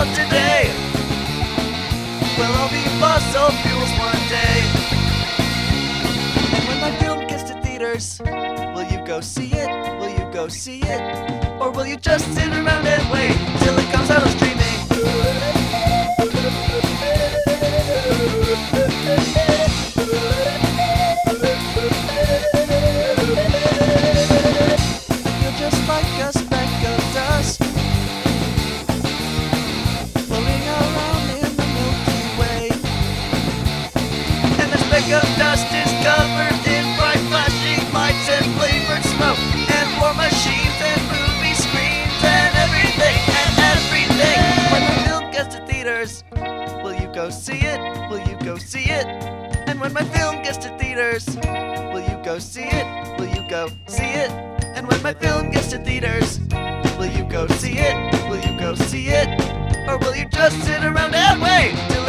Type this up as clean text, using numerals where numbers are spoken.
of today will all be fossil fuels one day. And when my film gets to theaters, will you go see it? Will you go see it? Or will you just sit around and wait till it comes out on streaming? You're just like a speck of dust floating around in the Milky Way. And the speck of dust is covered in bright flashing lights and flavored smoke and war machines and movie screens and everything. When my film gets to theaters, will you go see it? Will you go see it? And when my film gets to theaters, will you go see it? Will you go see it? And when my film gets to theaters, will you go see it? Will you go see it? Or will you just sit around and wait till